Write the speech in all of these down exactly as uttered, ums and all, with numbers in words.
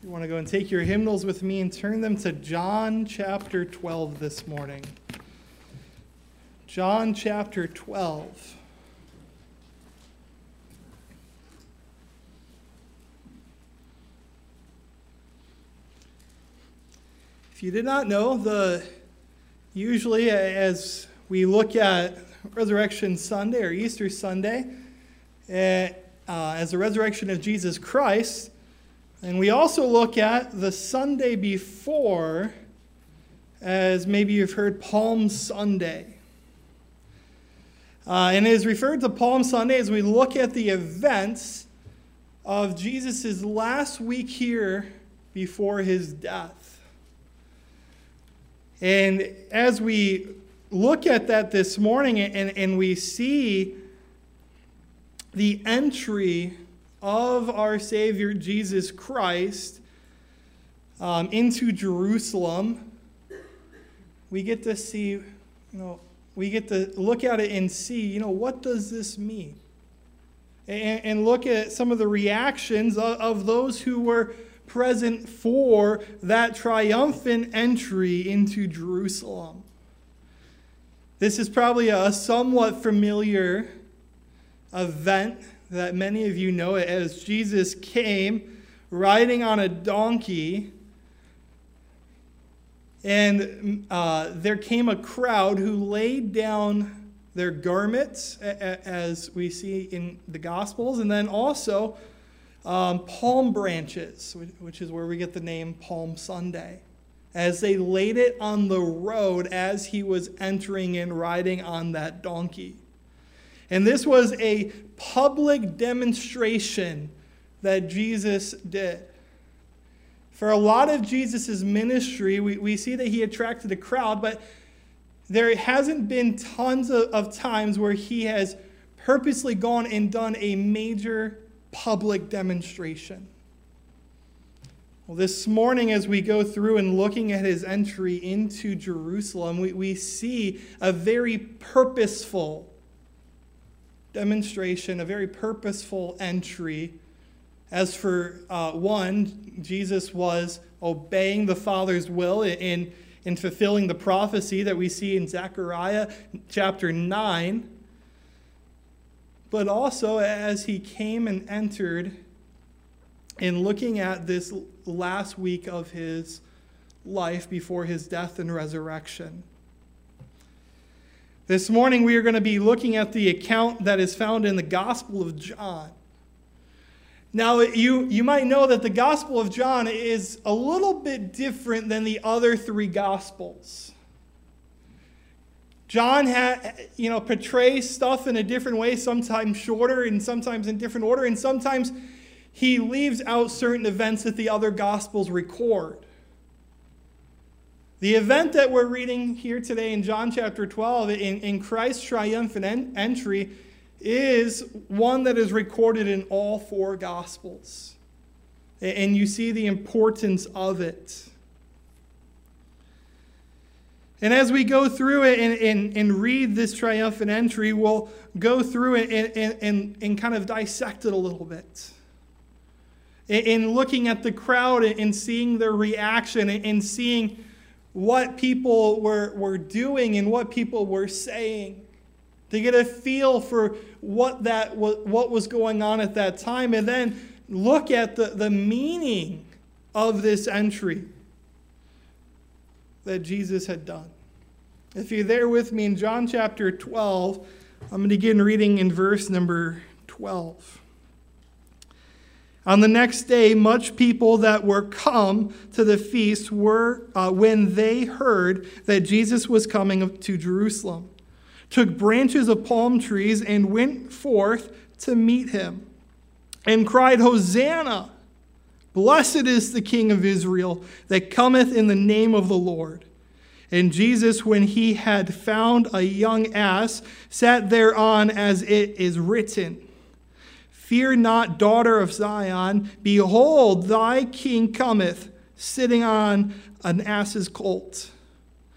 You want to go and take your hymnals with me and turn them to John chapter twelve this morning. John chapter twelve. If you did not know, the usually as we look at Resurrection Sunday or Easter Sunday, uh, as the resurrection of Jesus Christ, and we also look at the Sunday before as maybe you've heard Palm Sunday. Uh, and it is referred to Palm Sunday as we look at the events of Jesus' last week here before his death. And as we look at that this morning and, and we see the entry of our Savior Jesus Christ um, into Jerusalem, we get to see, you know, we get to look at it and see, you know, what does this mean? And, and look at some of the reactions of, of those who were present for that triumphant entry into Jerusalem. This is probably a somewhat familiar event that many of you know it as Jesus came riding on a donkey, and uh, there came a crowd who laid down their garments, as we see in the Gospels, and then also um, palm branches, which is where we get the name Palm Sunday, as they laid it on the road as he was entering and riding on that donkey. And this was a public demonstration that Jesus did. For a lot of Jesus' ministry, we, we see that he attracted a crowd, but there hasn't been tons of, of times where he has purposely gone and done a major public demonstration. Well, this morning, as we go through and looking at his entry into Jerusalem, we, we see a very purposeful demonstration, a very purposeful entry. As for uh, one, Jesus was obeying the Father's will in, in fulfilling the prophecy that we see in Zechariah chapter nine. But also as he came and entered in looking at this last week of his life before his death and resurrection. This morning we are going to be looking at the account that is found in the Gospel of John. Now, you, you might know that the Gospel of John is a little bit different than the other three Gospels. John ha, you know, portrays stuff in a different way, sometimes shorter and sometimes in different order, and sometimes he leaves out certain events that the other Gospels record. The event that we're reading here today in John chapter twelve, in, in Christ's triumphant en- entry, is one that is recorded in all four Gospels. And you see the importance of it. And as we go through it and, and, and read this triumphant entry, we'll go through it and, and, and kind of dissect it a little bit. In looking at the crowd and seeing their reaction and seeing what people were, were doing and what people were saying, to get a feel for what that what was going on at that time, and then look at the, the meaning of this entry that Jesus had done. If you're there with me in John chapter twelve, I'm going to begin reading in verse number twelve. On the next day, much people that were come to the feast were, uh, when they heard that Jesus was coming to Jerusalem, took branches of palm trees and went forth to meet him, and cried, Hosanna! Blessed is the King of Israel that cometh in the name of the Lord. And Jesus, when he had found a young ass, sat thereon, as it is written, Fear not, daughter of Zion, behold, thy king cometh, sitting on an ass's colt.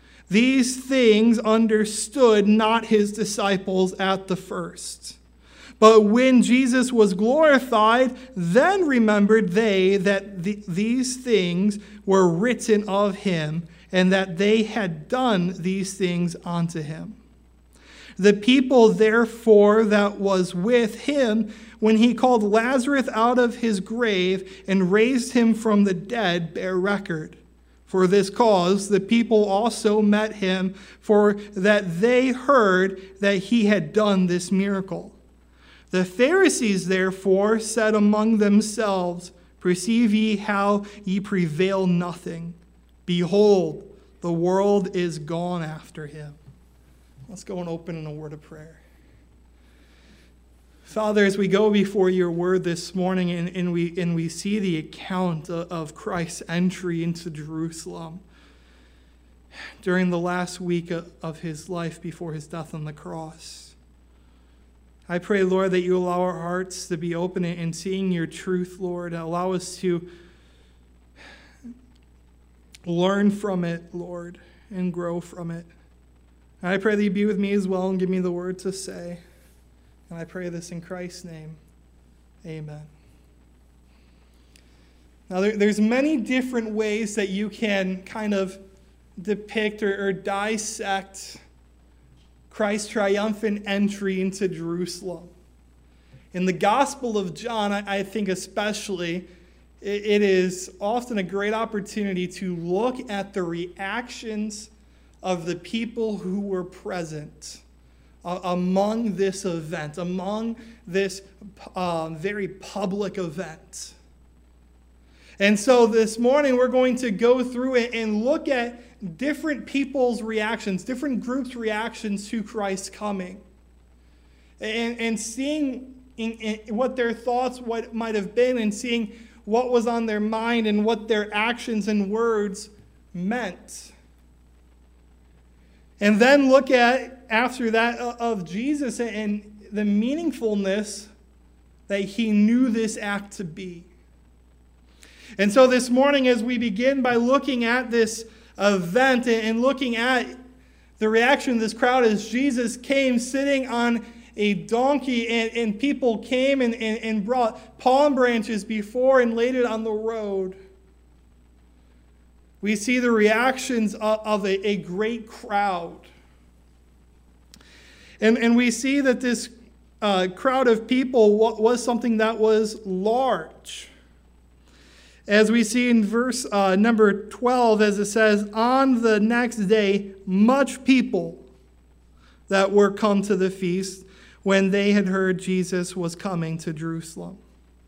These things understood not his disciples at the first. But when Jesus was glorified, then remembered they that the, these things were written of him, and that they had done these things unto him. The people, therefore, that was with him, when he called Lazarus out of his grave and raised him from the dead, bear record. For this cause the people also met him, for that they heard that he had done this miracle. The Pharisees, therefore, said among themselves, Perceive ye how ye prevail nothing? Behold, the world is gone after him. Let's go and open in a word of prayer. Father, as we go before your word this morning and, and, we, and we see the account of, of Christ's entry into Jerusalem during the last week of, of his life before his death on the cross, I pray, Lord, that you allow our hearts to be open in seeing your truth, Lord. Allow us to learn from it, Lord, and grow from it. And I pray that you be with me as well and give me the word to say. And I pray this in Christ's name. Amen. Now, there, there's many different ways that you can kind of depict or, or dissect Christ's triumphant entry into Jerusalem. In the Gospel of John, I, I think especially, it, it is often a great opportunity to look at the reactions of the people who were present uh, among this event, among this uh, very public event. And so this morning we're going to go through it and look at different people's reactions, different groups' reactions to Christ's coming. And, and seeing in, in what their thoughts what might have been, and seeing what was on their mind and what their actions and words meant. And then look at, after that, of Jesus and the meaningfulness that he knew this act to be. And so this morning, as we begin by looking at this event and looking at the reaction of this crowd as Jesus came sitting on a donkey, and, and people came and, and, and brought palm branches before and laid it on the road, we see the reactions of, of a, a great crowd. And, and we see that this uh, crowd of people was something that was large. As we see in verse uh, number twelve, as it says, on the next day, much people that were come to the feast when they had heard Jesus was coming to Jerusalem.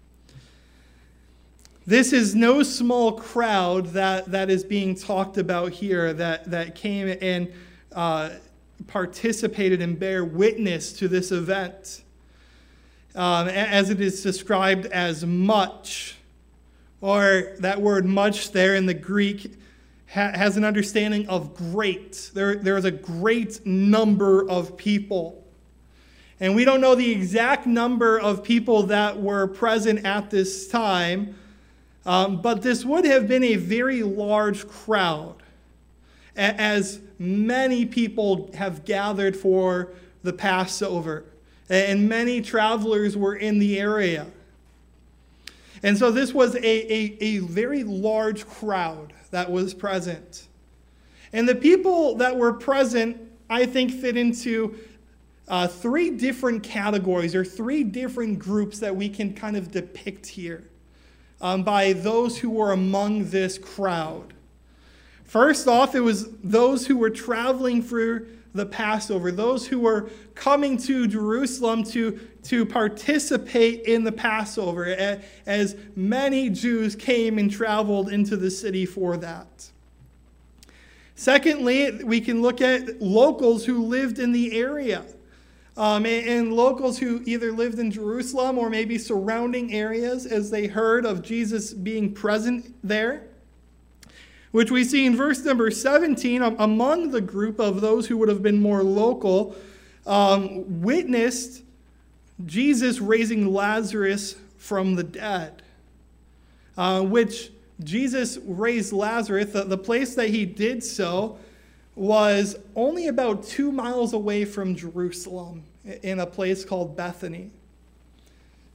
This is no small crowd that, that is being talked about here, that, that came and uh, participated and bear witness to this event. Um, as it is described as much. Or that word much there in the Greek ha- has an understanding of great. There, there's a great number of people. And we don't know the exact number of people that were present at this time, um, but this would have been a very large crowd, a- as many people have gathered for the Passover, and many travelers were in the area. And so this was a, a, a very large crowd that was present. And the people that were present, I think, fit into uh, three different categories or three different groups that we can kind of depict here um, by those who were among this crowd. First off, it was those who were traveling for the Passover, those who were coming to Jerusalem to, to participate in the Passover, as many Jews came and traveled into the city for that. Secondly, we can look at locals who lived in the area, um, and, and locals who either lived in Jerusalem or maybe surrounding areas as they heard of Jesus being present there, which we see in verse number seventeen, among the group of those who would have been more local, um, witnessed Jesus raising Lazarus from the dead, uh, which Jesus raised Lazarus. The, the place that he did so was only about two miles away from Jerusalem, in a place called Bethany.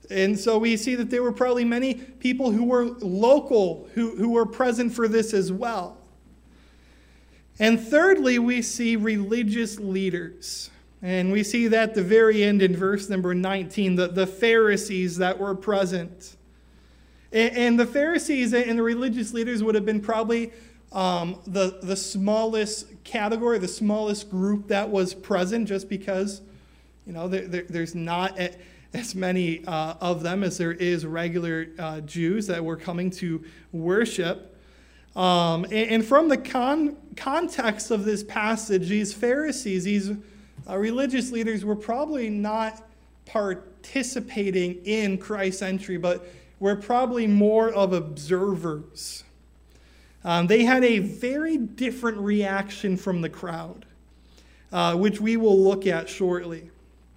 And so we see that there were probably many people who were local who, who were present for this as well. And thirdly, we see religious leaders. And we see that at the very end in verse number nineteen, the, the Pharisees that were present. And, and the Pharisees and the religious leaders would have been probably um, the, the smallest category, the smallest group that was present, just because, you know, there, there, there's not a, as many uh, of them as there is regular uh, Jews that were coming to worship. Um, and, and from the con- context of this passage, these Pharisees, these uh, religious leaders were probably not participating in Christ's entry, but were probably more of observers. Um, they had a very different reaction from the crowd, uh, which we will look at shortly.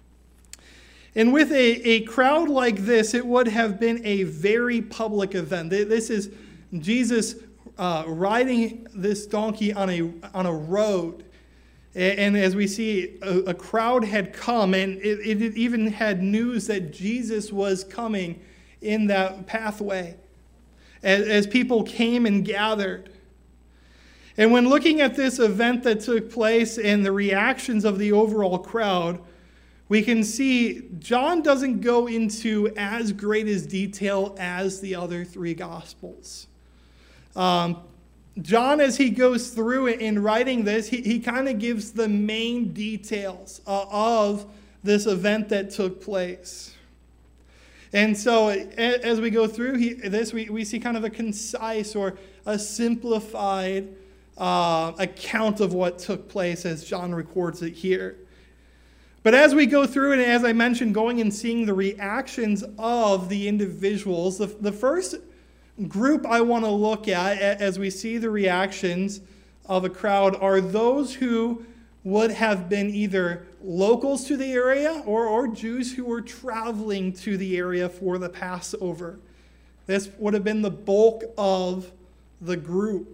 And with a, a crowd like this, it would have been a very public event. This is Jesus uh, riding this donkey on a, on a road. And as we see, a, a crowd had come, and it, it even had news that Jesus was coming in that pathway as, as people came and gathered. And when looking at this event that took place and the reactions of the overall crowd, we can see John doesn't go into as great as detail as the other three Gospels. Um, John, as he goes through it in writing this, he, he kind of gives the main details uh, of this event that took place. And so as we go through he, this, we, we see kind of a concise or a simplified uh, account of what took place as John records it here. But as we go through it, and as I mentioned, going and seeing the reactions of the individuals, the, the first group I want to look at as we see the reactions of a crowd are those who would have been either locals to the area or, or Jews who were traveling to the area for the Passover. This would have been the bulk of the group.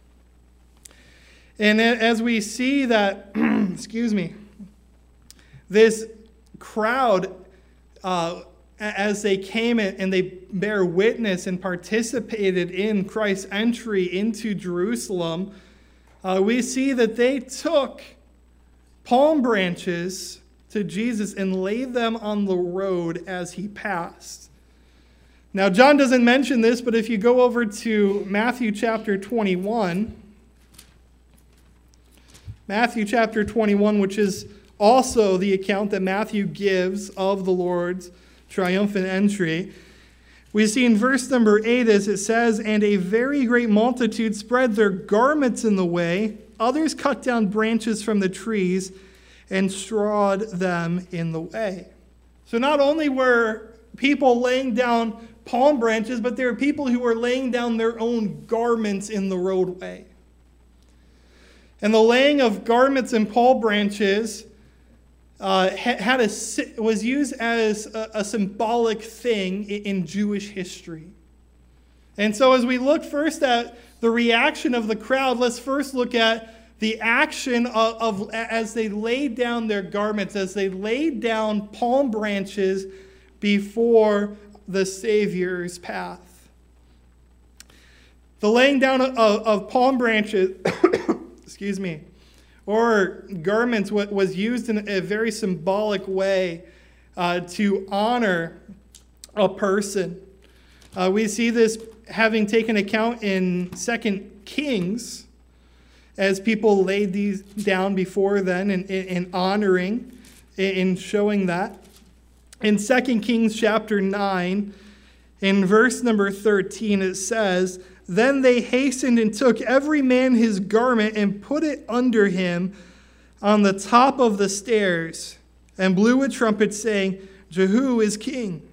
And as we see that, excuse me, this crowd, uh, as they came and they bear witness and participated in Christ's entry into Jerusalem, uh, we see that they took palm branches to Jesus and laid them on the road as he passed. Now, John doesn't mention this, but if you go over to Matthew chapter twenty-one, Matthew chapter twenty-one, which is also the account that Matthew gives of the Lord's triumphant entry, we see in verse number eight as it says, "And a very great multitude spread their garments in the way. Others cut down branches from the trees and strawed them in the way." So not only were people laying down palm branches, but there were people who were laying down their own garments in the roadway. And the laying of garments and palm branches uh, had a, was used as a, a symbolic thing in Jewish history. And so as we look first at the reaction of the crowd, let's first look at the action of, of as they laid down their garments, as they laid down palm branches before the Savior's path. The laying down of, of palm branches, excuse me, or garments was used in a very symbolic way uh, to honor a person. Uh, we see this having taken account in Second Kings, as people laid these down before then in, in, in honoring, in showing that. In Second Kings chapter nine, in verse number thirteen, it says, "Then they hastened and took every man his garment and put it under him on the top of the stairs, and blew a trumpet, saying, 'Jehu is king.'"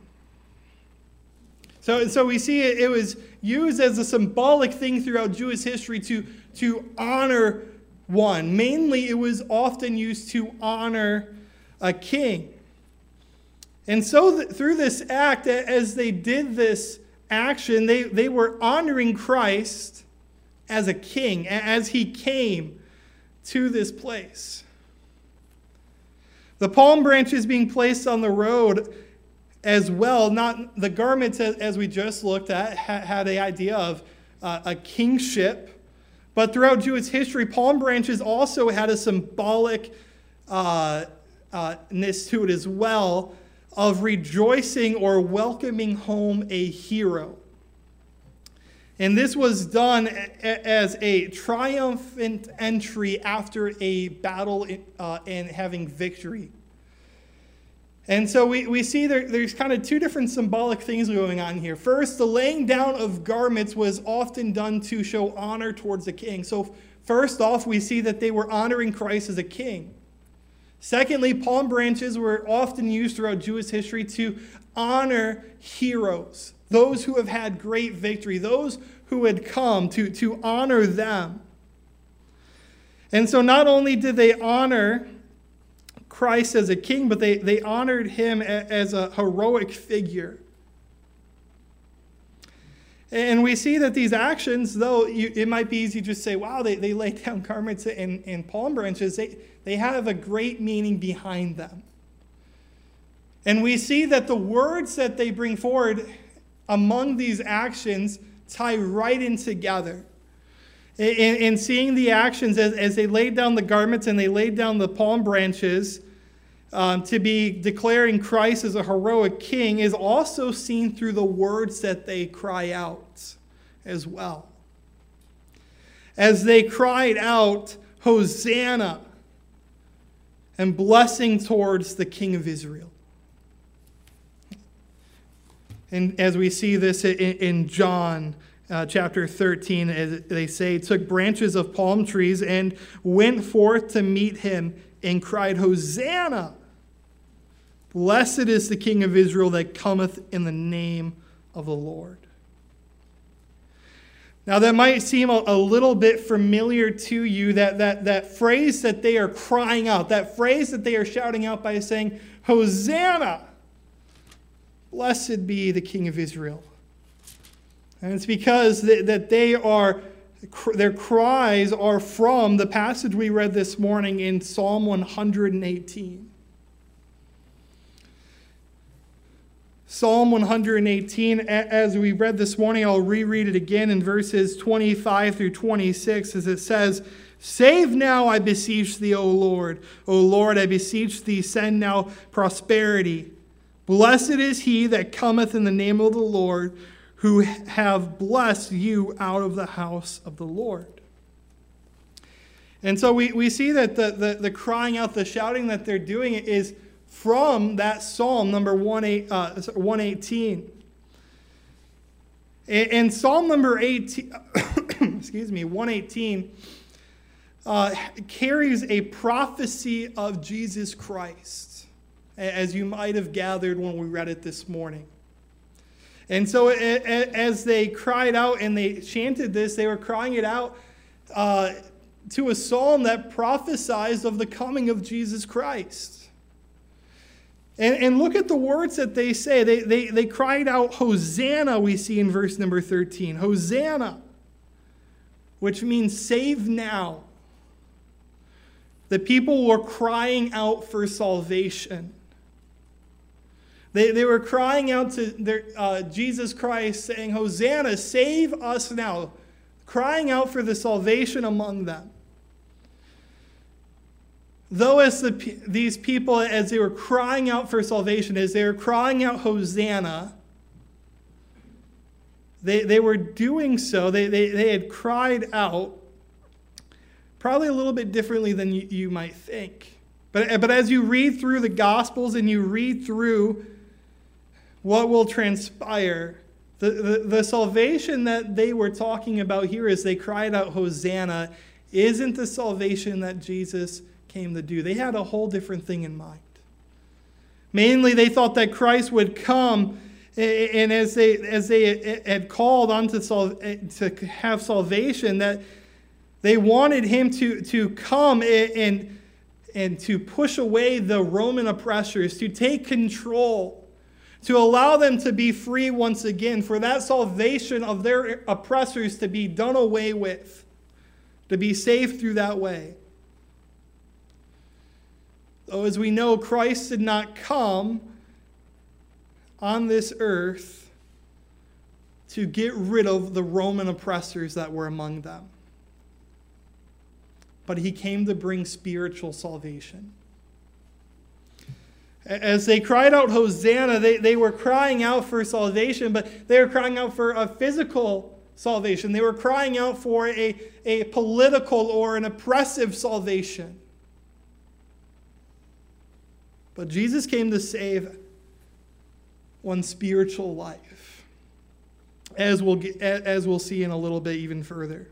So, so we see it, it was used as a symbolic thing throughout Jewish history to, to honor one. Mainly, it was often used to honor a king. And so th- through this act, as they did this action, they, they were honoring Christ as a king, as he came to this place. The palm branches being placed on the road as well, not the garments as, as we just looked at ha, had the idea of uh, a kingship, but throughout Jewish history, palm branches also had a symbolic uh, uh, ness to it as well, of rejoicing or welcoming home a hero. And this was done as a triumphant entry after a battle uh, and having victory. And so we, we see there, there's kind of two different symbolic things going on here. First, the laying down of garments was often done to show honor towards the king. So first off, we see that they were honoring Christ as a king. Secondly, palm branches were often used throughout Jewish history to honor heroes, those who have had great victory, those who had come, to, to honor them. And so not only did they honor Christ as a king, but they, they honored him as a heroic figure. And we see that these actions, though you, it might be easy to just say, wow, they, they lay down garments and, and palm branches, they, they have a great meaning behind them. And we see that the words that they bring forward among these actions tie right in together. In, in seeing the actions as, as they laid down the garments and they laid down the palm branches um, to be declaring Christ as a heroic king is also seen through the words that they cry out as well. As they cried out, Hosanna, and blessing towards the King of Israel. And as we see this in, in John uh, chapter thirteen, as they say, took branches of palm trees and went forth to meet him and cried, Hosanna! Blessed is the King of Israel that cometh in the name of the Lord. Now that might seem a, a little bit familiar to you, that, that, that phrase that they are crying out, that phrase that they are shouting out by saying, Hosanna! Blessed be the King of Israel. And it's because th- that they are, their cries are from the passage we read this morning in Psalm one hundred eighteen. Psalm one hundred eighteen, as we read this morning, I'll reread it again in verses twenty-five through twenty-six, as it says, Save now, I beseech thee, O Lord. O Lord, I beseech thee, send now prosperity. Blessed is he that cometh in the name of the Lord, who have blessed you out of the house of the Lord. And so we, we see that the, the, the crying out, the shouting that they're doing is from that Psalm number one eighteen. And Psalm number eighteen, excuse me, one eighteen uh, carries a prophecy of Jesus Christ, as you might have gathered when we read it this morning. And so as they cried out and they chanted this, they were crying it out uh, to a psalm that prophesies of the coming of Jesus Christ. And, and look at the words that they say. They, they, they cried out, Hosanna, we see in verse number thirteen. Hosanna, which means save now. The people were crying out for salvation. They, they were crying out to their, uh, Jesus Christ, saying, Hosanna, save us now. Crying out for the salvation among them. Though as the, these people, as they were crying out for salvation, as they were crying out Hosanna, they, they were doing so, they, they, they had cried out probably a little bit differently than you, you might think. But, but as you read through the Gospels and you read through what will transpire, the, the, the salvation that they were talking about here as they cried out Hosanna isn't the salvation that Jesus came to do. They had a whole different thing in mind. Mainly, they thought that Christ would come, and as they as they had called on to, to have salvation, that they wanted him to, to come and, and to push away the Roman oppressors, to take control, to allow them to be free once again, for that salvation of their oppressors to be done away with, to be saved through that way. Though, as we know, Christ did not come on this earth to get rid of the Roman oppressors that were among them. But he came to bring spiritual salvation. As they cried out, Hosanna, they, they were crying out for salvation, but they were crying out for a physical salvation. They were crying out for a, a political or an oppressive salvation. But Jesus came to save one's spiritual life, as we'll get, as we'll see in a little bit even further.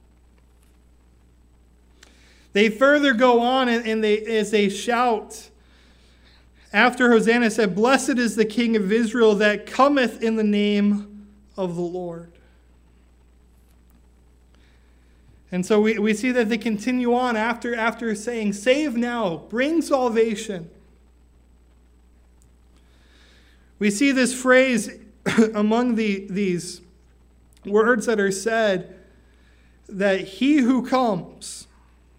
They further go on, and, and they as they shout, after Hosanna said, "Blessed is the King of Israel that cometh in the name of the Lord." And so we, we see that they continue on after, after saying, "Save now, bring salvation." We see this phrase among the, these words that are said, that he who comes,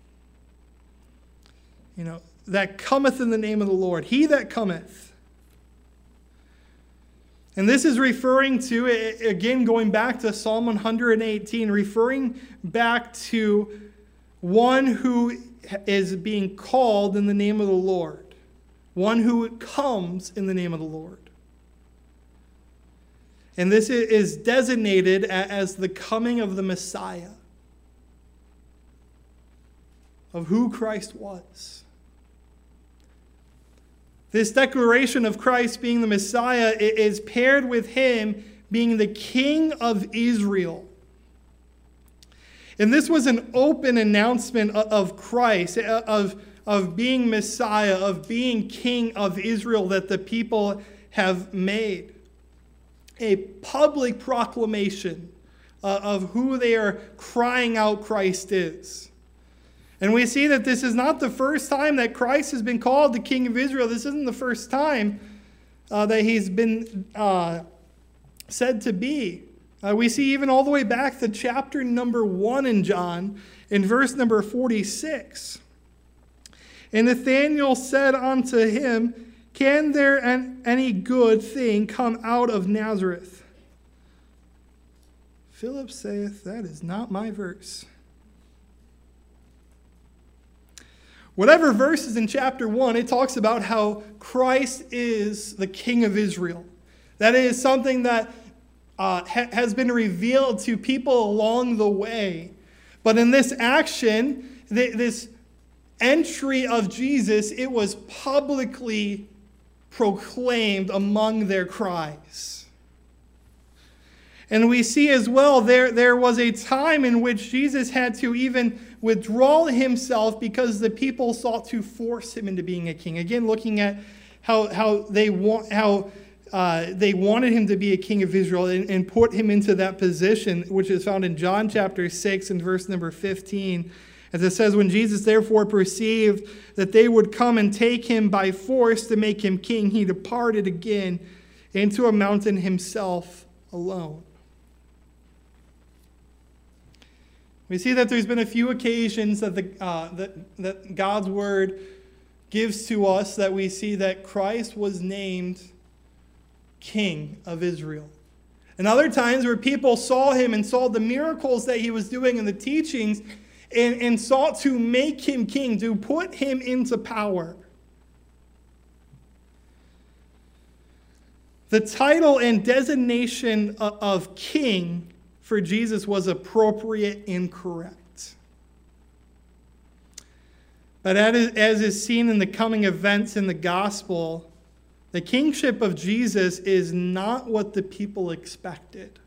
you know, that cometh in the name of the Lord, he that cometh. And this is referring to, again, going back to Psalm one eighteen, referring back to one who is being called in the name of the Lord, one who comes in the name of the Lord. And this is designated as the coming of the Messiah, of who Christ was. This declaration of Christ being the Messiah is paired with him being the King of Israel. And this was an open announcement of Christ, of, of being Messiah, of being King of Israel that the people have made. A public proclamation uh, of who they are crying out Christ is. And we see that this is not the first time that Christ has been called the King of Israel. This isn't the first time uh, that he's been uh, said to be. Uh, we see even all the way back to chapter number one in John, in verse number forty-six. And Nathanael said unto him, "Can there an, any good thing come out of Nazareth?" Philip saith, "That is not my verse." Whatever verse is in chapter one, it talks about how Christ is the King of Israel. That is something that uh, ha- has been revealed to people along the way. But in this action, th- this entry of Jesus, it was publicly proclaimed among their cries. And we see as well there, there was a time in which Jesus had to even withdraw himself because the people sought to force him into being a king. Again, looking at how, how, they, want, how uh, they wanted him to be a king of Israel and, and put him into that position, which is found in John chapter six and verse number fifteen. As it says, "When Jesus therefore perceived that they would come and take him by force to make him king, he departed again into a mountain himself alone." We see that there's been a few occasions that, the, uh, that, that God's word gives to us that we see that Christ was named King of Israel. And other times where people saw him and saw the miracles that he was doing and the teachings and, and sought to make him king, to put him into power. The title and designation of, of king for Jesus was appropriate and correct. But as is seen in the coming events in the gospel, the kingship of Jesus is not what the people expected.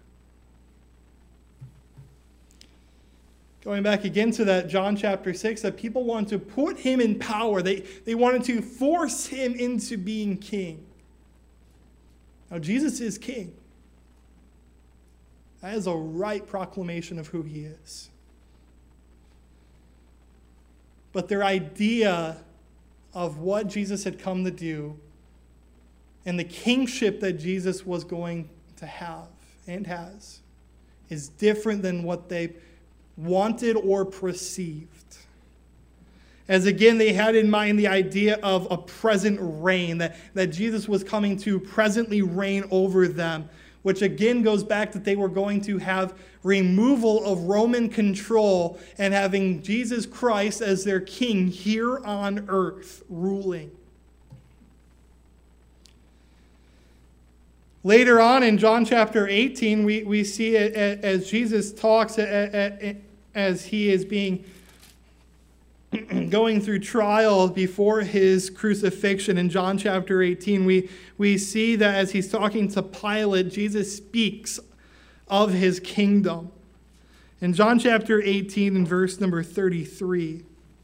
Going back again to that John chapter six, that people wanted to put him in power. They, they wanted to force him into being king. Now, Jesus is king. That is a right proclamation of who he is. But their idea of what Jesus had come to do and the kingship that Jesus was going to have and has is different than what they wanted or perceived. As again, they had in mind the idea of a present reign, that, that Jesus was coming to presently reign over them, which again goes back that they were going to have removal of Roman control and having Jesus Christ as their king here on earth ruling. Later on in John chapter eighteen, we, we see it as Jesus talks, as he is being going through trial before his crucifixion. In John chapter eighteen, we, we see that as he's talking to Pilate, Jesus speaks of his kingdom. In John chapter eighteen and verse number thirty-three,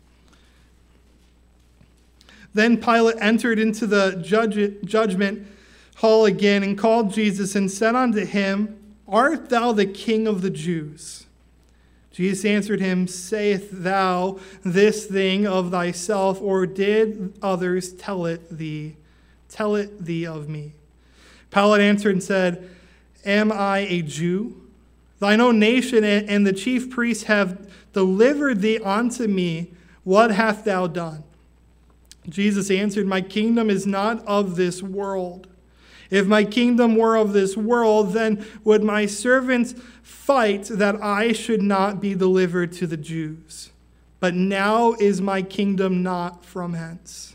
then Pilate entered into the judge, judgment hall again and called Jesus and said unto him, Art thou the King of the Jews? Jesus answered him, Sayest thou this thing of thyself, or did others tell it thee? Tell it thee of me. Pilate answered and said, Am I a Jew? Thine own nation and the chief priests have delivered thee unto me. What hast thou done? Jesus answered, My kingdom is not of this world. If my kingdom were of this world, then would my servants fight that I should not be delivered to the Jews. But now is my kingdom not from hence.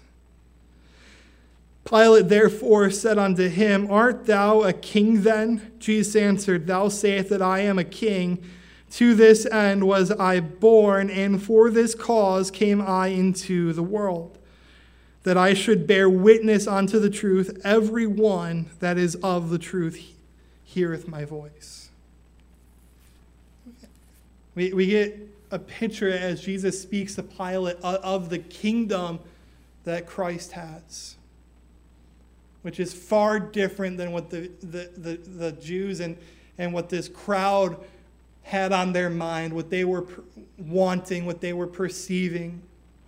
Pilate therefore said unto him, Art thou a king then? Jesus answered, Thou sayest that I am a king. To this end was I born, and for this cause came I into the world, that I should bear witness unto the truth. Every one that is of the truth heareth my voice. We, we get a picture as Jesus speaks to Pilate of the kingdom that Christ has, which is far different than what the, the, the, the Jews and, and what this crowd had on their mind, what they were wanting, what they were perceiving.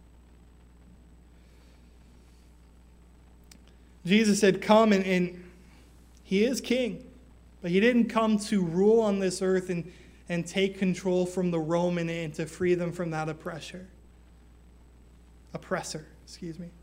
Jesus had come, and, and he is king, but he didn't come to rule on this earth and, and take control from the Roman and to free them from that oppressor. Oppressor, excuse me.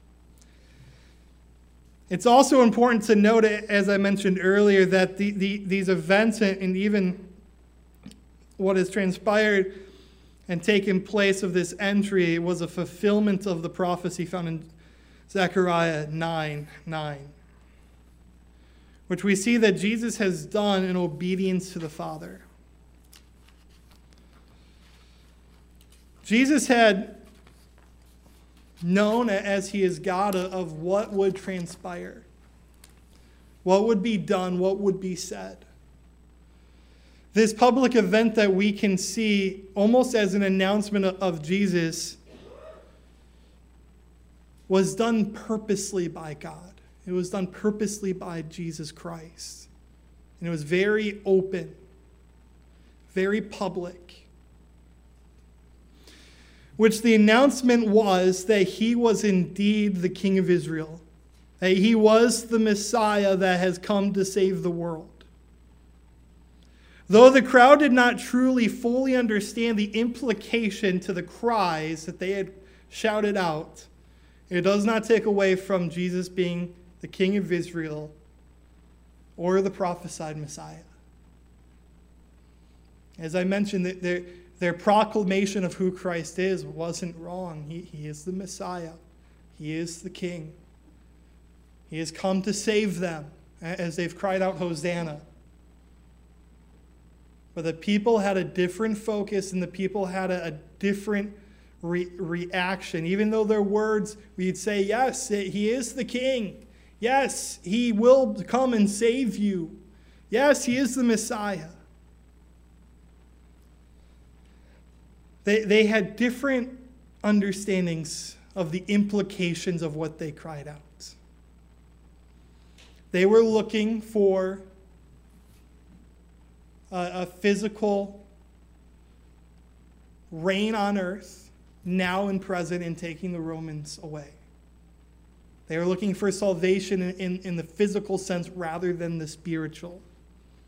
It's also important to note, as I mentioned earlier, that the, the, these events and even what has transpired and taken place of this entry was a fulfillment of the prophecy found in Zechariah nine nine, which we see that Jesus has done in obedience to the Father. Jesus had known, as he is God, of what would transpire, what would be done, what would be said. This public event that we can see almost as an announcement of Jesus was done purposely by God. It was done purposely by Jesus Christ. And it was very open, very public. Which the announcement was that he was indeed the King of Israel. That he was the Messiah that has come to save the world. Though the crowd did not truly fully understand the implication to the cries that they had shouted out, it does not take away from Jesus being the King of Israel or the prophesied Messiah. As I mentioned, their, their proclamation of who Christ is wasn't wrong. He, he is the Messiah. He is the King. He has come to save them as they've cried out, Hosanna. But the people had a different focus, and the people had a, a different Re- reaction. Even though their words, we'd say, yes, he is the king. Yes, he will come and save you. Yes, he is the Messiah. They, they had different understandings of the implications of what they cried out. They were looking for a, a physical reign on earth, now and present, in taking the Romans away. They are looking for salvation in, in, in the physical sense rather than the spiritual.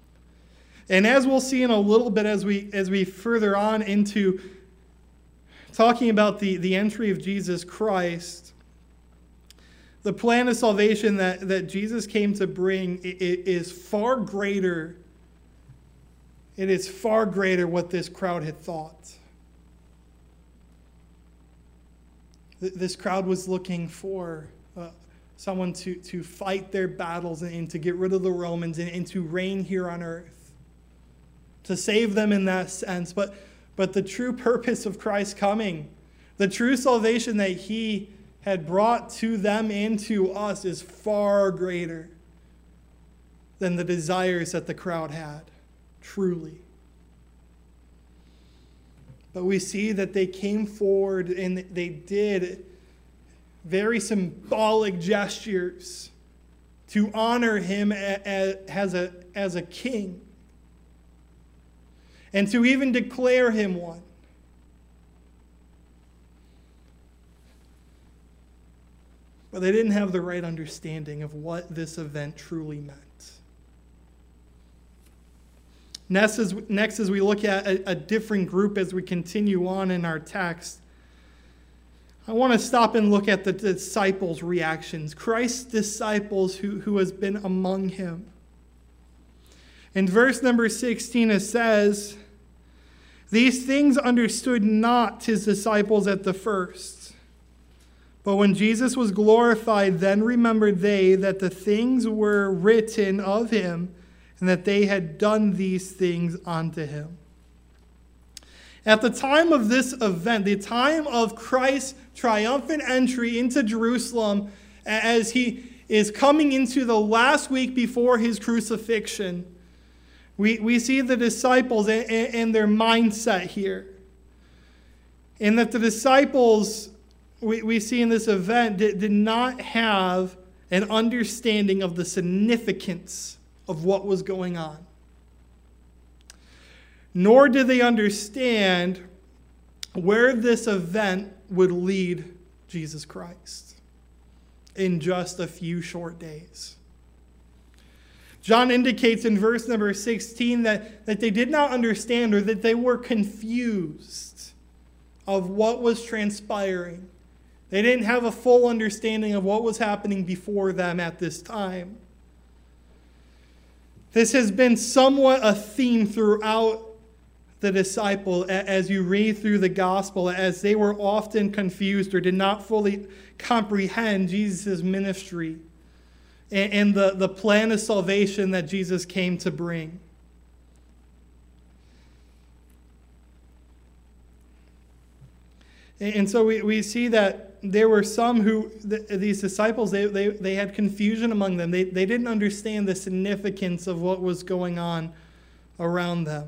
And as we'll see in a little bit as we as we further on into talking about the, the entry of Jesus Christ, the plan of salvation that, that Jesus came to bring is far greater. It is far greater what this crowd had thought. This crowd was looking for uh, someone to, to fight their battles and, and to get rid of the Romans and, and to reign here on earth, to save them in that sense. But, but the true purpose of Christ coming, the true salvation that he had brought to them and to us is far greater than the desires that the crowd had, truly. But we see that they came forward and they did very symbolic gestures to honor him as a, as a king and to even declare him one. But they didn't have the right understanding of what this event truly meant. Next as, next, as we look at a, a different group as we continue on in our text, I want to stop and look at the disciples' reactions, Christ's disciples who, who has been among him. In verse number sixteen, it says, "These things understood not his disciples at the first. But when Jesus was glorified, then remembered they that the things were written of him, and that they had done these things unto him." At the time of this event, the time of Christ's triumphant entry into Jerusalem, as he is coming into the last week before his crucifixion, we, we see the disciples and, and their mindset here. And that the disciples, we, we see in this event, did, did not have an understanding of the significance of what was going on. Nor did they understand where this event would lead Jesus Christ in just a few short days. John indicates in verse number sixteen that, that they did not understand, or that they were confused of what was transpiring. They didn't have a full understanding of what was happening before them at this time. This has been somewhat a theme throughout the disciple as you read through the gospel, as they were often confused or did not fully comprehend Jesus' ministry and the, the plan of salvation that Jesus came to bring. And so we, we see that there were some who, these disciples, they, they, they had confusion among them. They, they didn't understand the significance of what was going on around them.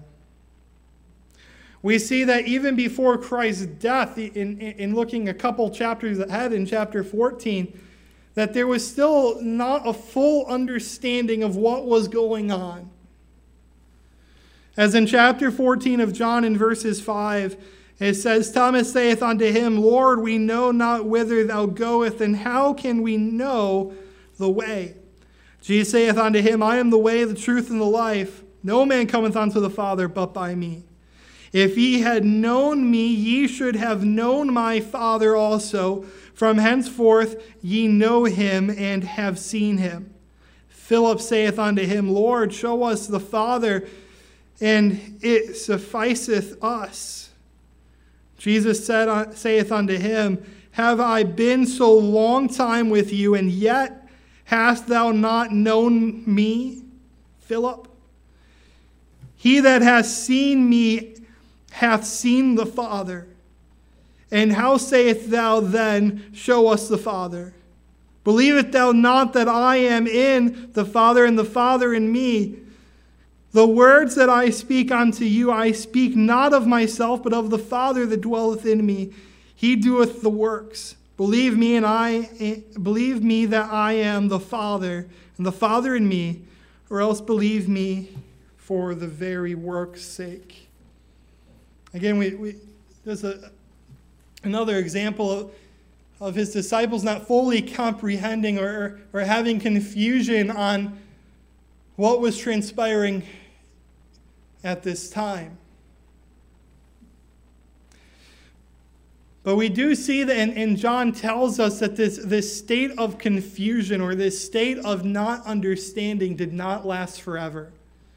We see that even before Christ's death, in, in looking a couple chapters ahead in chapter fourteen, that there was still not a full understanding of what was going on. As in chapter fourteen of John in verses five, it says, "Thomas saith unto him, Lord, we know not whither thou goest, and how can we know the way? Jesus saith unto him, I am the way, the truth, and the life. No man cometh unto the Father but by me. If ye had known me, ye should have known my Father also. From henceforth ye know him and have seen him. Philip saith unto him, Lord, show us the Father, and it sufficeth us. Jesus said, saith unto him, Have I been so long time with you, and yet hast thou not known me, Philip? He that hath seen me hath seen the Father. And how sayest thou then, Show us the Father? Believest thou not that I am in the Father, and the Father in me? The words that I speak unto you, I speak not of myself, but of the Father that dwelleth in me. He doeth the works. Believe me, and I believe me that I am the Father, and the Father in me, or else believe me for the very work's sake." Again, we, we there's a, another example of, of his disciples not fully comprehending or, or having confusion on what was transpiring at this time. But we do see that, and, and John tells us that this, this state of confusion or this state of not understanding did not last forever.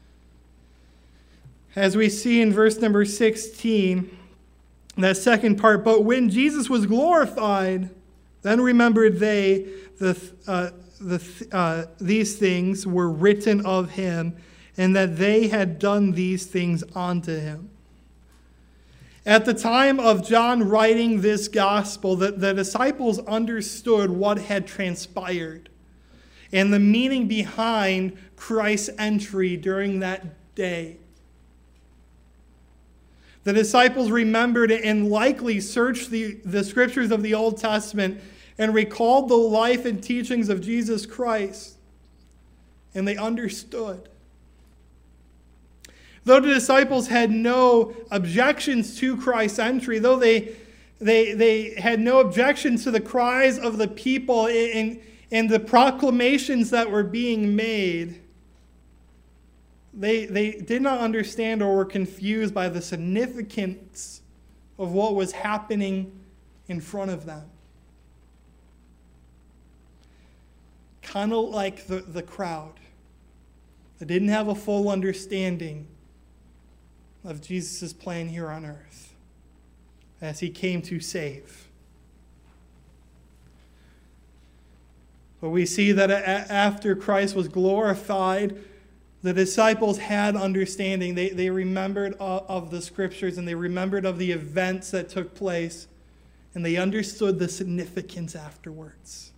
As we see in verse number sixteen, that second part, but when Jesus was glorified, then remembered they the, uh, the, uh, these things were written of him, and that they had done these things unto him. At the time of John writing this gospel, the, the disciples understood what had transpired and the meaning behind Christ's entry during that day. The disciples remembered and likely searched the, the scriptures of the Old Testament and recalled the life and teachings of Jesus Christ, and they understood. Though the disciples had no objections to Christ's entry, though they, they, they had no objections to the cries of the people and, and the proclamations that were being made, They, they did not understand or were confused by the significance of what was happening in front of them. Kind of like the, the crowd that didn't have a full understanding of Jesus' plan here on earth as he came to save. But we see that after Christ was glorified, the disciples had understanding. They, they remembered of, of the scriptures, and they remembered of the events that took place, and they understood the significance afterwards.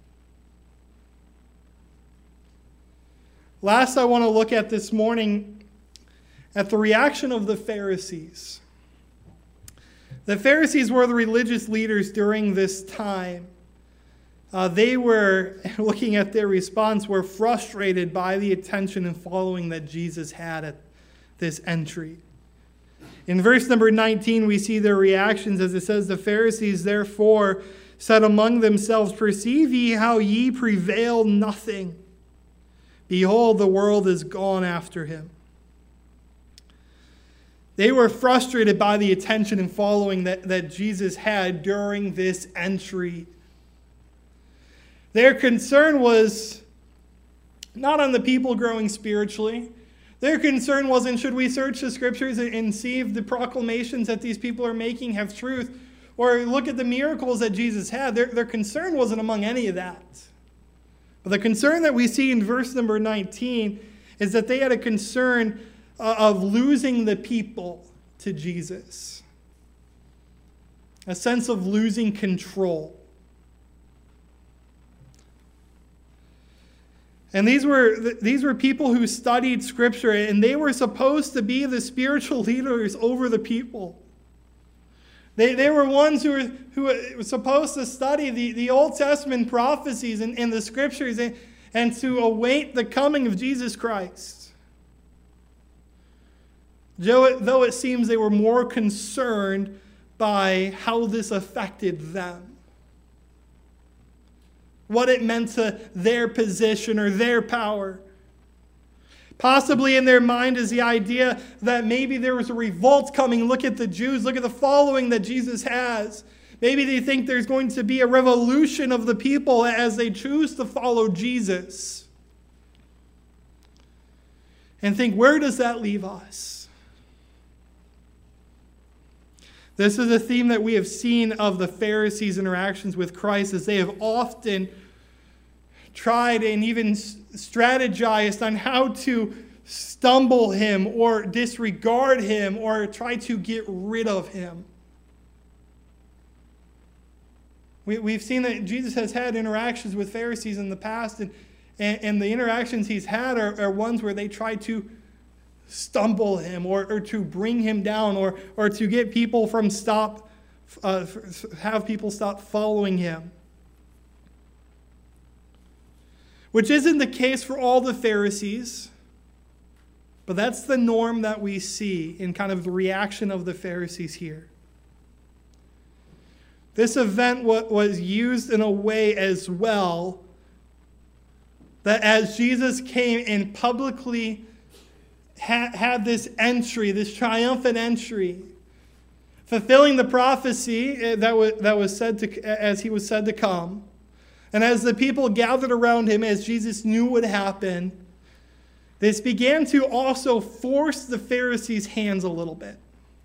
Last, I want to look at this morning at the reaction of the Pharisees. The Pharisees were the religious leaders during this time. Uh, they were, looking at their response, were frustrated by the attention and following that Jesus had at this entry. In verse number nineteen, we see their reactions as it says, the Pharisees therefore said among themselves, perceive ye how ye prevail nothing? Behold, the world is gone after him. They were frustrated by the attention and following that, that Jesus had during this entry. Their concern was not on the people growing spiritually. Their concern wasn't, should we search the scriptures and see if the proclamations that these people are making have truth, or look at the miracles that Jesus had. Their, their concern wasn't among any of that. But the concern that we see in verse number nineteen is that they had a concern of losing the people to Jesus. A sense of losing control. And these were, these were people who studied Scripture, and they were supposed to be the spiritual leaders over the people. They, they were ones who were, who were supposed to study the, the Old Testament prophecies and, and the Scriptures and, and to await the coming of Jesus Christ. Though it seems they were more concerned by how this affected them. What it meant to their position or their power. Possibly in their mind is the idea that maybe there was a revolt coming. Look at the Jews. Look at the following that Jesus has. Maybe they think there's going to be a revolution of the people as they choose to follow Jesus. And think, where does that leave us? This is a theme that we have seen of the Pharisees' interactions with Christ, as they have often tried and even strategized on how to stumble him or disregard him or try to get rid of him. We, we've seen that Jesus has had interactions with Pharisees in the past, and, and, and the interactions he's had are, are ones where they try to stumble him or, or to bring him down or, or to get people from stop, uh, have people stop following him. Which isn't the case for all the Pharisees, but that's the norm that we see in kind of the reaction of the Pharisees here. This event was used in a way as well that as Jesus came and publicly had this entry, this triumphant entry, fulfilling the prophecy that was, that was said to, as he was said to come. And as the people gathered around him, as Jesus knew would happen, this began to also force the Pharisees' hands a little bit.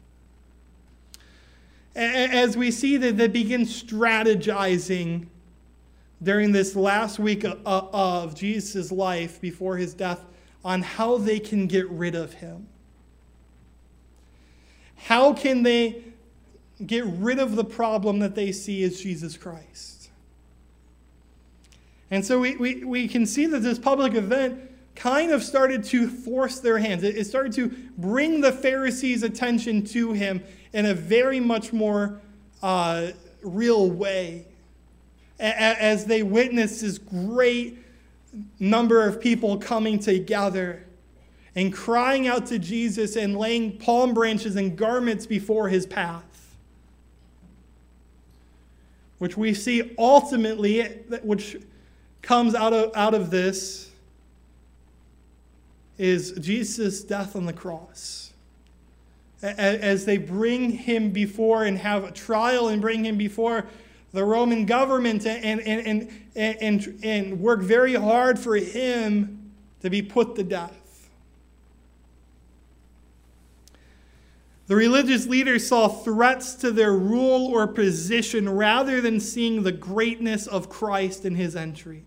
As we see that they begin strategizing during this last week of Jesus' life before his death on how they can get rid of him. How can they get rid of the problem that they see as Jesus Christ? And so we, we, we can see that this public event kind of started to force their hands. It started to bring the Pharisees' attention to him in a very much more uh, real way, as they witnessed this great number of people coming together and crying out to Jesus and laying palm branches and garments before his path, which we see ultimately, which comes out of, out of this, is Jesus' death on the cross. As they bring him before and have a trial and bring him before the Roman government and, and, and, and, and work very hard for him to be put to death. The religious leaders saw threats to their rule or position rather than seeing the greatness of Christ in his entry.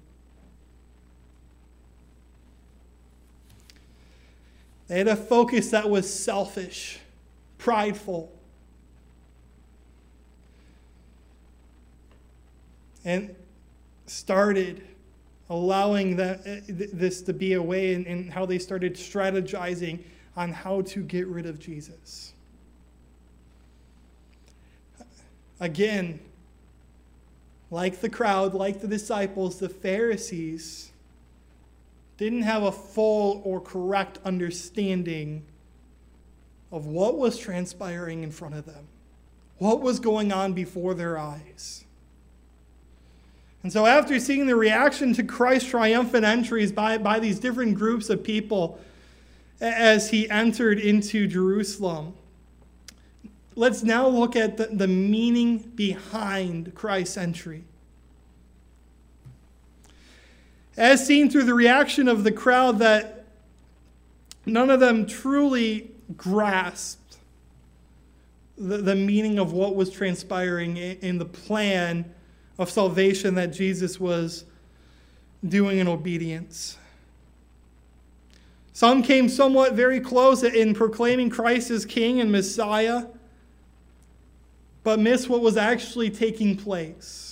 They had a focus that was selfish, prideful, and started allowing that, this to be a way in, in how they started strategizing on how to get rid of Jesus. Again, like the crowd, like the disciples, the Pharisees didn't have a full or correct understanding of what was transpiring in front of them, what was going on before their eyes. And so after seeing the reaction to Christ's triumphant entries by, by these different groups of people as he entered into Jerusalem, let's now look at the, the meaning behind Christ's entry. As seen through the reaction of the crowd, that none of them truly grasped the, the meaning of what was transpiring in, in the plan of salvation that Jesus was doing in obedience. Some came somewhat very close in proclaiming Christ as King and Messiah, but missed what was actually taking place.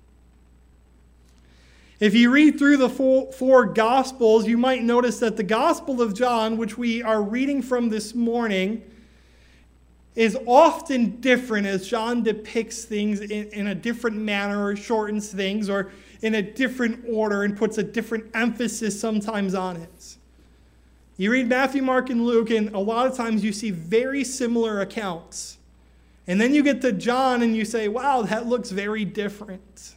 If you read through the four, four Gospels, you might notice that the Gospel of John, which we are reading from this morning, is often different as John depicts things in, in a different manner or shortens things or in a different order and puts a different emphasis sometimes on it. You read Matthew, Mark, and Luke, and a lot of times you see very similar accounts. And then you get to John and you say, wow, that looks very different.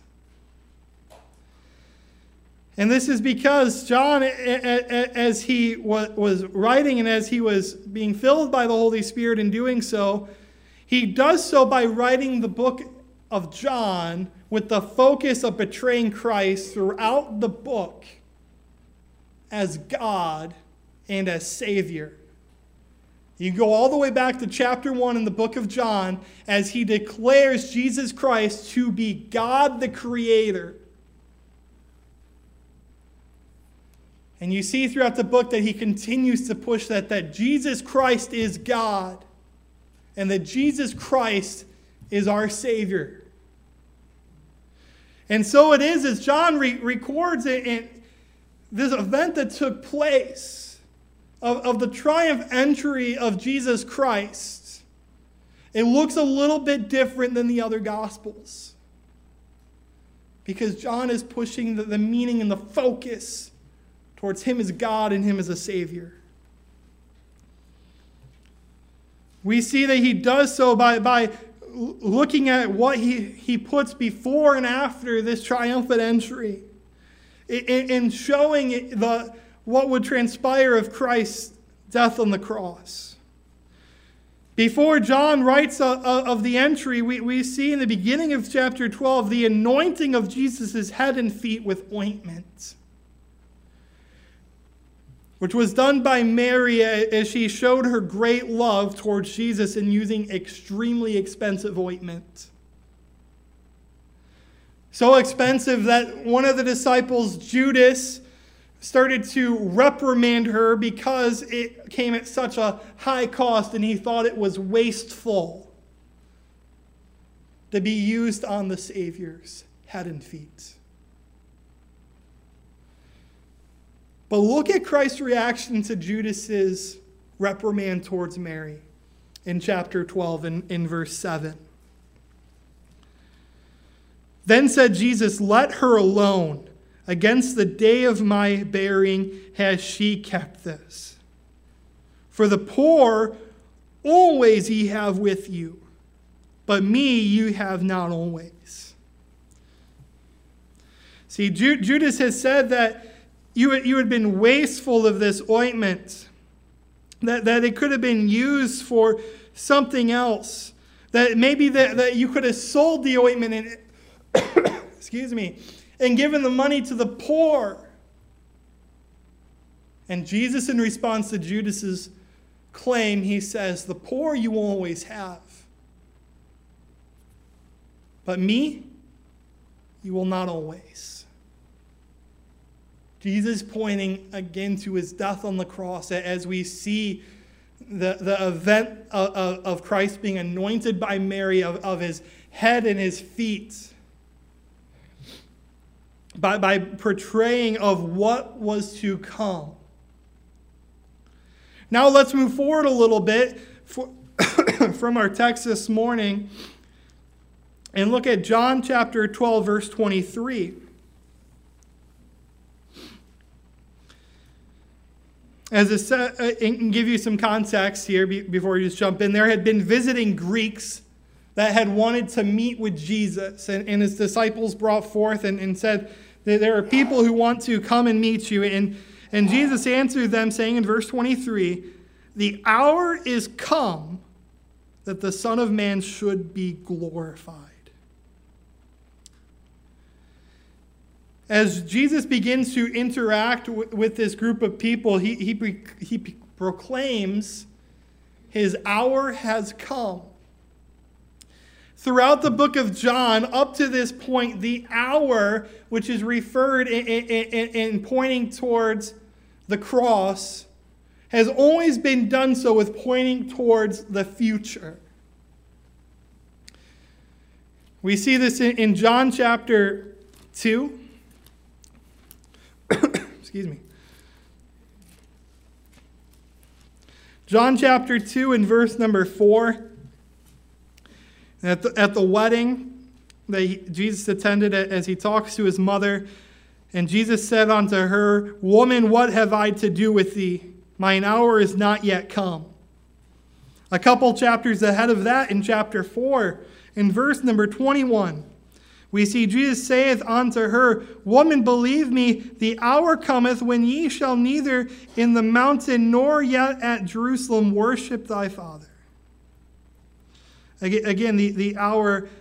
And this is because John, as he was writing and as he was being filled by the Holy Spirit in doing so, he does so by writing the book of John with the focus of portraying Christ throughout the book as God and as Savior. You go all the way back to chapter one in the book of John as he declares Jesus Christ to be God the Creator. And you see throughout the book that he continues to push that, that Jesus Christ is God and that Jesus Christ is our Savior. And so it is as John re- records it in this event that took place of, of the triumph entry of Jesus Christ. It looks a little bit different than the other Gospels because John is pushing the, the meaning and the focus towards him as God and him as a Savior. We see that he does so by, by looking at what he, he puts before and after this triumphant entry and showing the, what would transpire of Christ's death on the cross. Before John writes of, of the entry, we, we see in the beginning of chapter twelve the anointing of Jesus' head and feet with ointment, which was done by Mary as she showed her great love towards Jesus in using extremely expensive ointment. So expensive that one of the disciples, Judas, started to reprimand her because it came at such a high cost and he thought it was wasteful to be used on the Savior's head and feet. But look at Christ's reaction to Judas's reprimand towards Mary in chapter twelve in, in verse seven. Then said Jesus, "Let her alone. Against the day of my burying has she kept this. For the poor always ye have with you, but me you have not always." See, Ju- Judas has said that you, you had been wasteful of this ointment, that, that it could have been used for something else, that maybe that, that you could have sold the ointment and, excuse me, and given the money to the poor. And Jesus, in response to Judas's claim, he says, "The poor you will always have, but me, you will not always." Jesus pointing again to his death on the cross as we see the, the event of, of Christ being anointed by Mary of, of his head and his feet. By, by portraying of what was to come. Now let's move forward a little bit for, from our text this morning and look at John chapter twelve, verse twenty-three. As it said, I can give you some context here before you just jump in. There had been visiting Greeks that had wanted to meet with Jesus, and, and his disciples brought forth and, and said, "There are people who want to come and meet you." And, and Jesus answered them, saying in verse twenty-three, "The hour is come that the Son of Man should be glorified." As Jesus begins to interact w- with this group of people, he, he, he proclaims his hour has come. Throughout the book of John, up to this point, the hour, which is referred in, in, in pointing towards the cross, has always been done so with pointing towards the future. We see this in, in John chapter two. Excuse me. John chapter two and verse number four. At the, at the wedding that he, Jesus attended as he talks to his mother, and Jesus said unto her, "Woman, what have I to do with thee? Mine hour is not yet come." A couple chapters ahead of that, in chapter four, in verse number twenty-one, we see Jesus saith unto her, "Woman, believe me, the hour cometh when ye shall neither in the mountain nor yet at Jerusalem worship thy Father." Again, the, the hour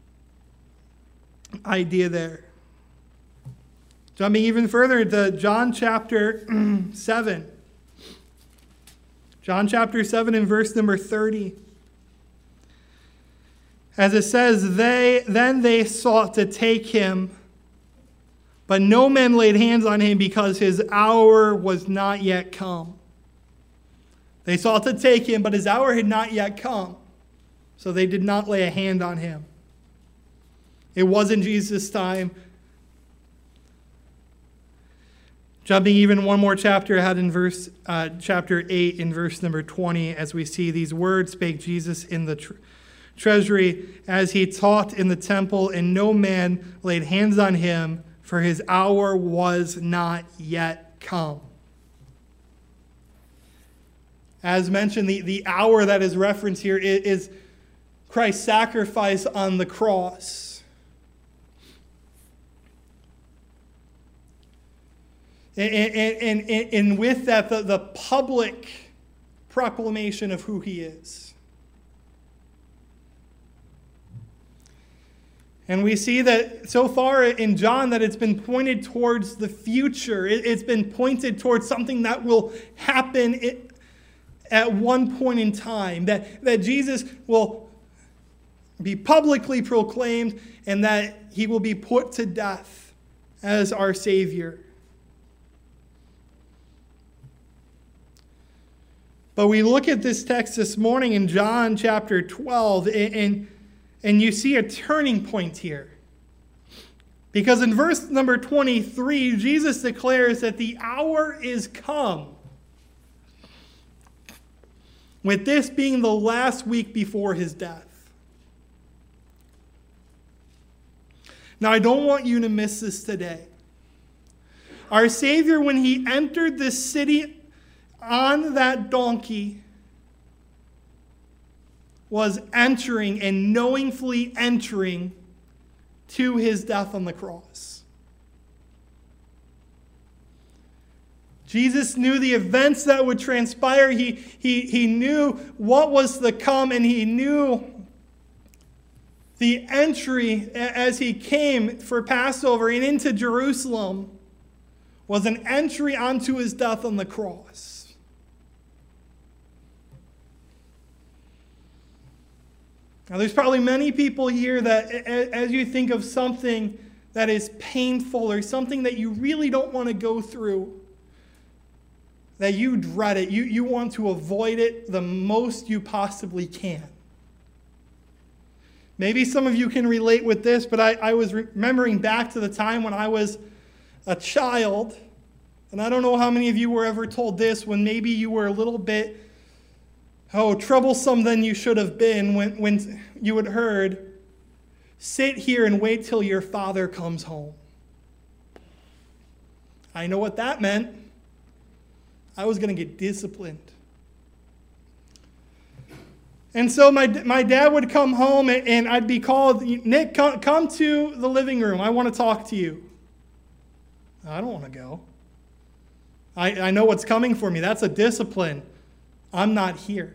idea there. Jumping even further to John chapter seven. John chapter seven and verse number thirty. As it says, they then they sought to take him, but no man laid hands on him because his hour was not yet come. They sought to take him, but his hour had not yet come. So they did not lay a hand on him. It wasn't Jesus' time. Jumping even one more chapter ahead in verse uh, chapter eight, in verse number twenty, as we see these words spake Jesus in the tre- treasury as he taught in the temple, and no man laid hands on him, for his hour was not yet come. As mentioned, the, the hour that is referenced here is, is Christ's sacrifice on the cross. And, and, and, and with that, the, the public proclamation of who he is. And we see that so far in John that it's been pointed towards the future. It's been pointed towards something that will happen at one point in time. That, that Jesus will be publicly proclaimed and that he will be put to death as our Savior. But we look at this text this morning in John chapter twelve, and, and you see a turning point here. Because in verse number twenty-three, Jesus declares that the hour is come. With this being the last week before his death. Now, I don't want you to miss this today. Our Savior, when he entered this city on that donkey, was entering and knowingly entering to his death on the cross. Jesus knew the events that would transpire. He, he, he knew what was to come, and he knew the entry as he came for Passover and into Jerusalem was an entry onto his death on the cross. Now, there's probably many people here that, as you think of something that is painful or something that you really don't want to go through, that you dread it. You, you want to avoid it the most you possibly can. Maybe some of you can relate with this, but I, I was remembering back to the time when I was a child, and I don't know how many of you were ever told this when maybe you were a little bit Oh, troublesome than you should have been when, when you had heard, sit here and wait till your father comes home. I know what that meant. I was going to get disciplined. And so my, my dad would come home and, and I'd be called, Nick, come, come to the living room. I want to talk to you. I don't want to go. I, I know what's coming for me. That's a discipline. I'm not here.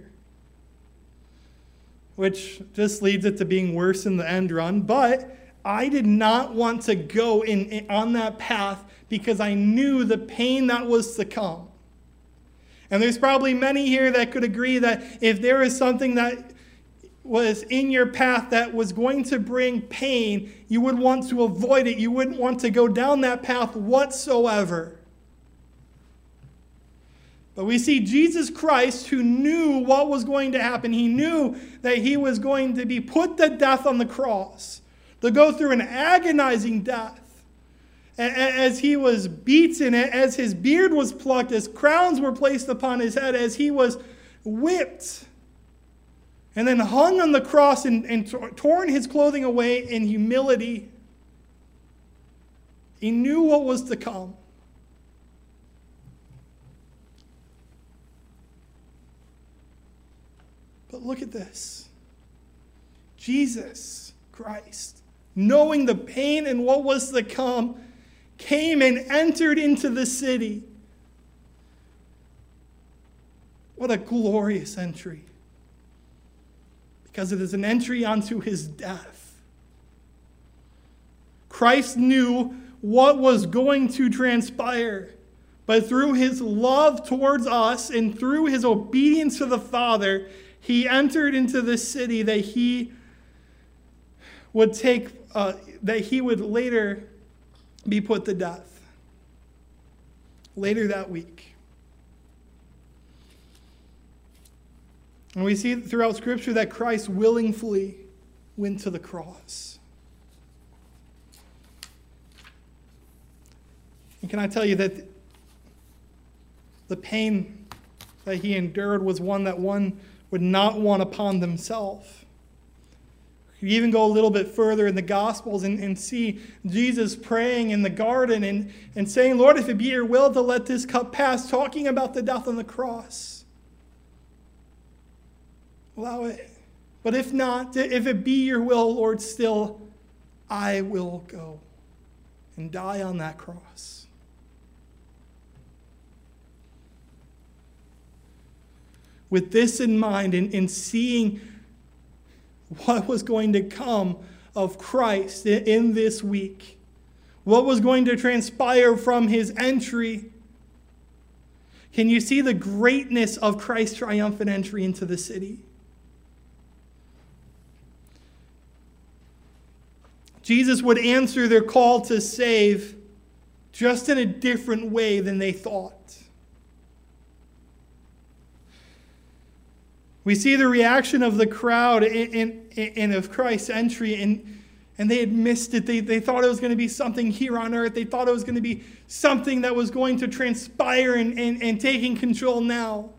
Which just leads it to being worse in the end run. But I did not want to go in, in on that path because I knew the pain that was to come. And there's probably many here that could agree that if there is something that was in your path that was going to bring pain, you would want to avoid it. You wouldn't want to go down that path whatsoever. But we see Jesus Christ, who knew what was going to happen. He knew that he was going to be put to death on the cross, to go through an agonizing death. As he was beaten, as his beard was plucked, as crowns were placed upon his head, as he was whipped, and then hung on the cross and, and torn his clothing away in humility. He knew what was to come. But look at this. Jesus Christ, knowing the pain and what was to come, came and entered into the city. What a glorious entry. Because it is an entry onto his death. Christ knew what was going to transpire, but through his love towards us and through his obedience to the Father, he entered into this city that he would take, uh, that he would later be put to death. Later that week. And we see throughout Scripture that Christ willingly went to the cross. And can I tell you that the pain that he endured was one that one would not want upon themselves. You even go a little bit further in the Gospels and, and see Jesus praying in the garden and, and saying, Lord, if it be your will to let this cup pass, talking about the death on the cross. Allow it. But if not, if it be your will, Lord, still, I will go and die on that cross. With this in mind, and, and seeing what was going to come, of Christ in this week. What was going to transpire from his entry? Can you see the greatness of Christ's triumphant entry into the city? Jesus would answer their call to save just in a different way than they thought. We see the reaction of the crowd in, in, in of Christ's entry, and, and they had missed it. They, they thought it was going to be something here on earth. They thought it was going to be something that was going to transpire and, and, and taking control now.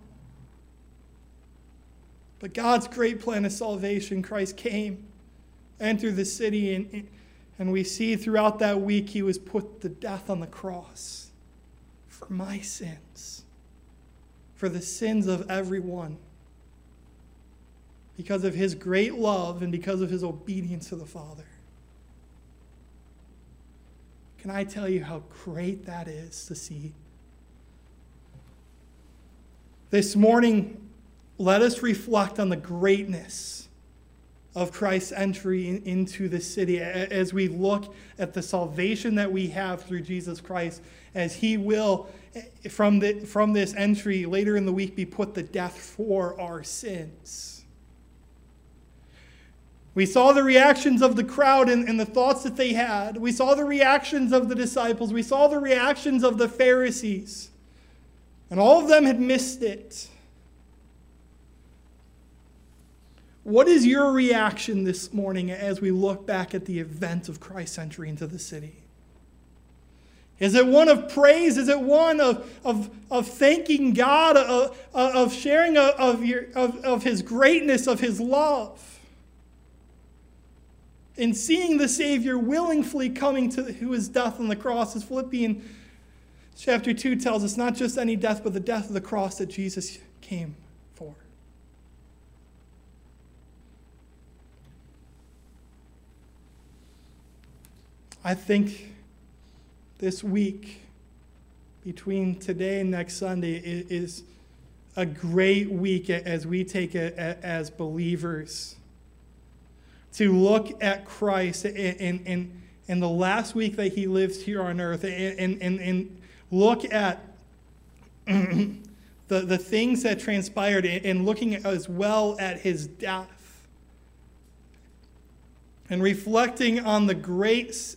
But God's great plan of salvation, Christ came, entered the city, and, and we see throughout that week he was put to death on the cross for my sins, for the sins of everyone. Because of his great love and because of his obedience to the Father. Can I tell you how great that is to see? This morning, let us reflect on the greatness of Christ's entry in, into the city as we look at the salvation that we have through Jesus Christ, as he will, from, the, from this entry later in the week, be put to death for our sins. We saw the reactions of the crowd and, and the thoughts that they had. We saw the reactions of the disciples. We saw the reactions of the Pharisees. And all of them had missed it. What is your reaction this morning as we look back at the event of Christ's entry into the city? Is it one of praise? Is it one of, of, of thanking God, of, of sharing of, your, of, of his greatness, of his love? In seeing the Savior willingly coming to his death on the cross, as Philippians chapter two tells us, not just any death, but the death of the cross that Jesus came for. I think this week, between today and next Sunday, is a great week as we take it as believers, to look at Christ in, in, in the last week that he lives here on earth, and, and, and look at the, the things that transpired, and looking as well at his death, and reflecting on the great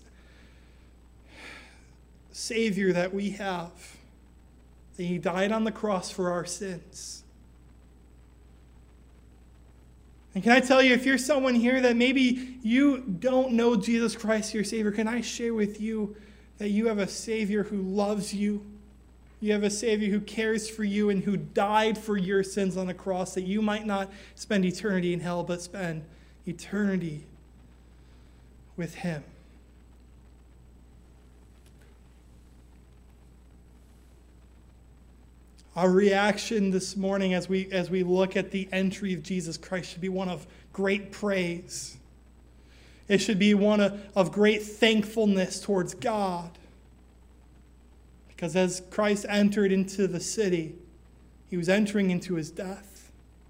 Savior that we have, that he died on the cross for our sins. And can I tell you, if you're someone here that maybe you don't know Jesus Christ, your Savior, can I share with you that you have a Savior who loves you? You have a Savior who cares for you and who died for your sins on the cross, that you might not spend eternity in hell, but spend eternity with him. Our reaction this morning as we, as we look at the entry of Jesus Christ should be one of great praise. It should be one of, of great thankfulness towards God. Because as Christ entered into the city, he was entering into his death.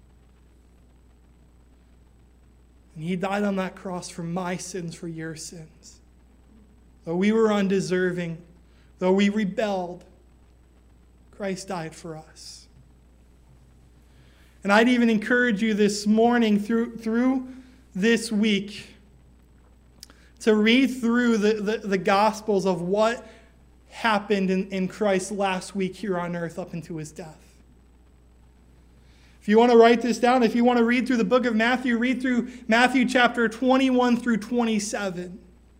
And he died on that cross for my sins, for your sins. Though we were undeserving, though we rebelled, Christ died for us. And I'd even encourage you this morning through, through this week to read through the, the, the Gospels of what happened in, in Christ's last week here on earth up into his death. If you want to write this down, if you want to read through the book of Matthew, read through Matthew chapter twenty-one through twenty-seven.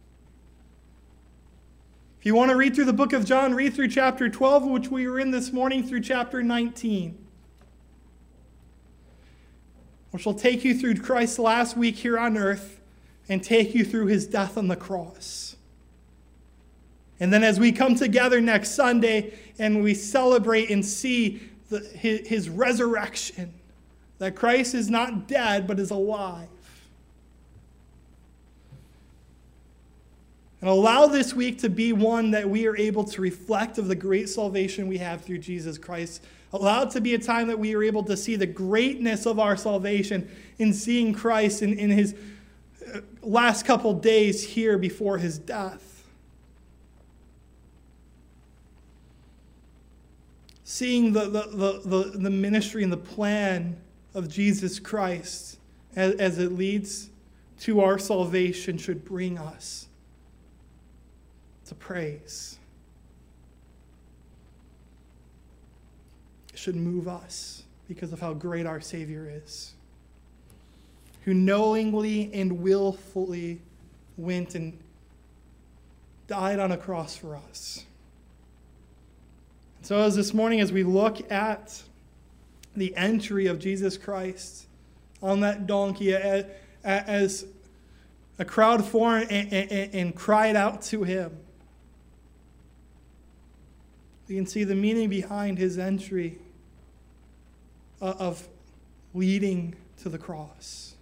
If you want to read through the book of John, read through chapter twelve, which we were in this morning, through chapter nineteen, which will take you through Christ's last week here on earth and take you through his death on the cross. And then as we come together next Sunday and we celebrate and see the, his, his resurrection, that Christ is not dead but is alive. And allow this week to be one that we are able to reflect of the great salvation we have through Jesus Christ. Allow it to be a time that we are able to see the greatness of our salvation in seeing Christ in, in his last couple days here before his death. Seeing the, the, the, the, the ministry and the plan of Jesus Christ as, as it leads to our salvation should bring us to praise. It should move us because of how great our Savior is, who knowingly and willfully went and died on a cross for us. So as this morning, as we look at the entry of Jesus Christ on that donkey, as a crowd formed and, and, and cried out to him, we can see the meaning behind his entry of leading to the cross,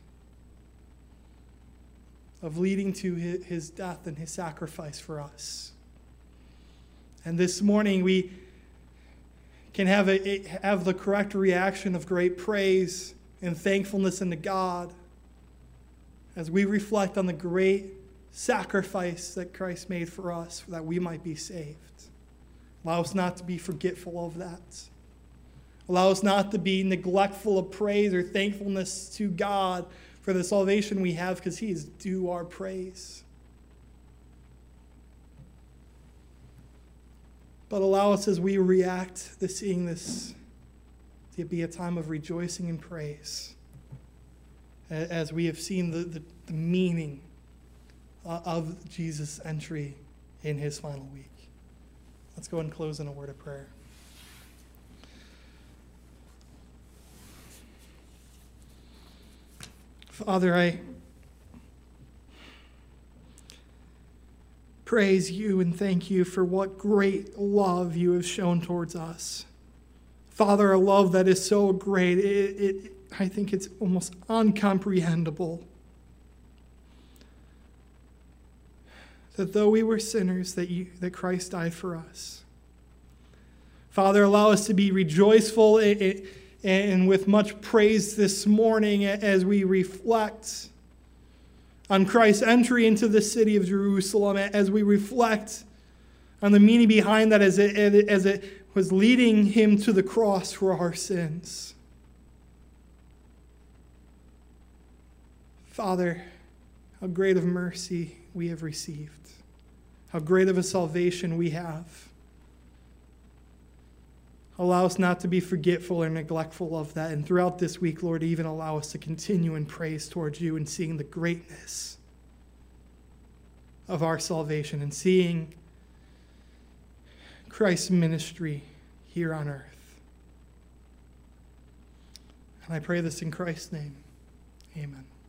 of leading to his death and his sacrifice for us. And this morning we can have, a, have the correct reaction of great praise and thankfulness unto God as we reflect on the great sacrifice that Christ made for us, that we might be saved. Allow us not to be forgetful of that. Allow us not to be neglectful of praise or thankfulness to God for the salvation we have, because he is due our praise. But allow us, as we react to seeing this, to be a time of rejoicing and praise, as we have seen the, the, the meaning of Jesus' entry in his final week. Let's go ahead and close in a word of prayer. Father, I praise you and thank you for what great love you have shown towards us. Father, a love that is so great, it, it, I think it's almost incomprehensible. That though we were sinners, that you, that Christ died for us. Father, allow us to be rejoiceful and with much praise this morning as we reflect on Christ's entry into the city of Jerusalem, as we reflect on the meaning behind that as it, as it was leading him to the cross for our sins. Father, how great of mercy we have received. How great of a salvation we have. Allow us not to be forgetful or neglectful of that. And throughout this week, Lord, even allow us to continue in praise towards you and seeing the greatness of our salvation and seeing Christ's ministry here on earth. And I pray this in Christ's name. Amen.